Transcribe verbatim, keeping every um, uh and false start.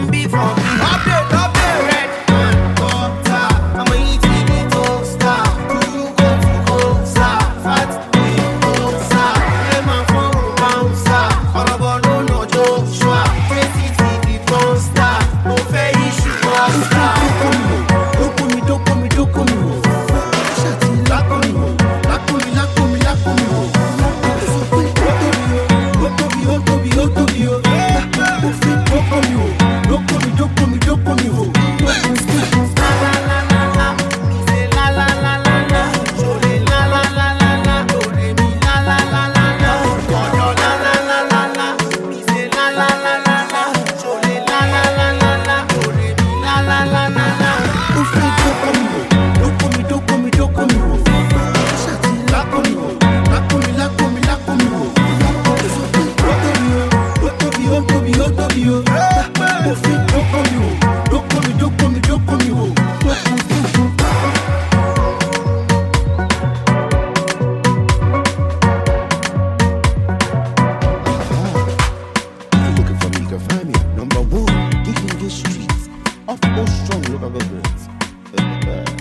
won't be for me. Update, update. Red man, butter. I'm a eat the toaster. Do you go to Costa? Fat me, Costa. Hey man, phone bouncer. Ọ̀rọ̀bọ̀ no no Joshua. Crazy T V monster. Mo fẹ́ issue monster. Dókòmí, dókòmí, dókòmí wò. Ṣàtì lákòmí wò. Lákòmí, lákòmí, lákòmí wò. Ó tóbi, ó tóbi, ó tóbi, ó tóbi, ó. Mo fi dókòmí wò. Dókòmí, dókòmí, dókòmí wò. La la la la la. Mi ṣe la la la la la. Ṣòlè la la la la la. Òrè mi la la la la la. Ọ̀dọ̀ la la la la la. Mi ṣe la la la la la. Ṣòlè la la la la la. Òrè mi la la la la la. Ó fi dókòmí wò. Dókòmí, dókòmí, dókòmí wò. Ṣàtì lákòmí wò. Lákòmí, lákòmí, lákòmí wò. Ó tóbi, ó tóbi, ó tóbi, ó. Mo fi dókòmí wò. Dókòmí, dókòmí, dókòmí wò. If you're looking for me, you can find me at number one, Digging the Streets, off Old Strong Local Government.